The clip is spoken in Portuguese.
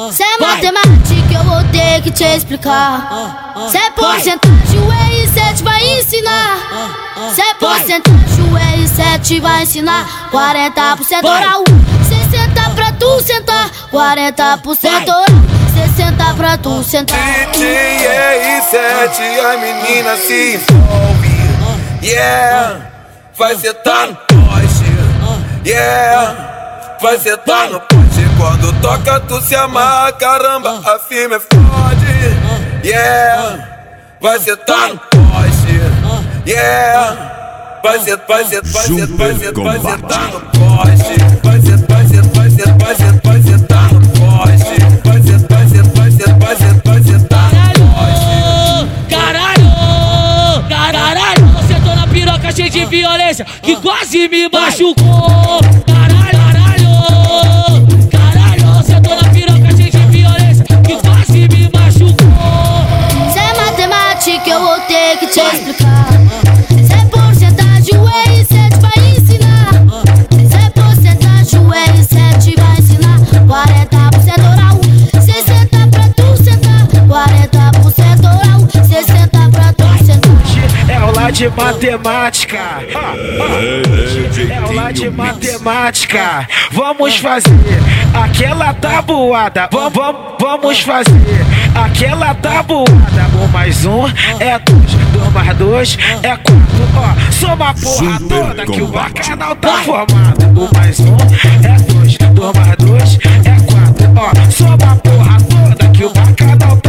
Cê é matemática, eu vou ter que te explicar. Cê é porcentagem, o R7 vai ensinar. Cê é porcentagem, o R7 vai ensinar. 40% oral, 60 pra tu sentar. 40% oral, 60 pra tu sentar. DJ R7, a menina se envolve. Yeah, vai sentar no poste. Yeah, vai sentar no poste. Quando toca tu se amarra, caramba, a firme é fode. Yeah, vai sentar no poste. Yeah, vai sentar no poste. Vai sentar no poste. Vai sentar no poste. Caralho, você tô na piroca cheia de violência que quase me machucou. Caralho, você tô na piroca cheia de violência que quase me machucou. Cê é matemática, eu vou ter que te explicar. Cê é porcentagem, o R7 vai ensinar. Cê é porcentagem, o R7 vai ensinar. 40% oral, 60 pra tu sentar. 40% oral, 60 pra tu sentar. É aula de matemática. É aula de matemática. Vamos fazer aquela tabuada. Vamos fazer aquela tabuada. 1 mais 1 é 2. 2 mais 2 é 4. Ó, soma a porra toda que o bacanal tá formado. 1 mais 1 é 2. 2 mais 2 é 4. Ó, soma a porra toda que o bacanal tá